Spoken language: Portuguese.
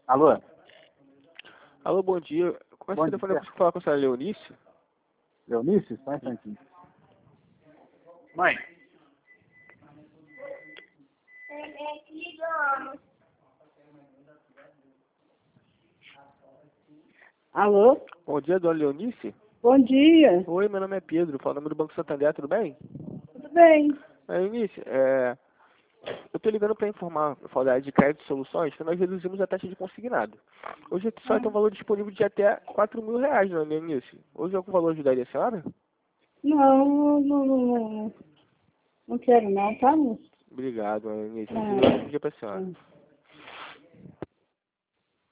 Alô? Alô, bom dia. Com esse Bom telefone eu dia. consigo falar com a senhora Leonice? Leonice? Só um instantinho. Mãe. Alô? Bom dia, dona Leonice. Bom dia. Oi, meu nome é Pedro, falo no nome do Banco Santander, tudo bem? Tudo bem? Leonice, eu tô ligando para informar a Faculdade de Crédito e Soluções que nós reduzimos a taxa de consignado. Hoje só tem um valor disponível de até R$ 4.000, dona Leonice. Hoje algum valor ajudaria a senhora? Não quero não, tá, moço? Obrigado, dona Leonice. Ah. Um ótimo dia para a senhora.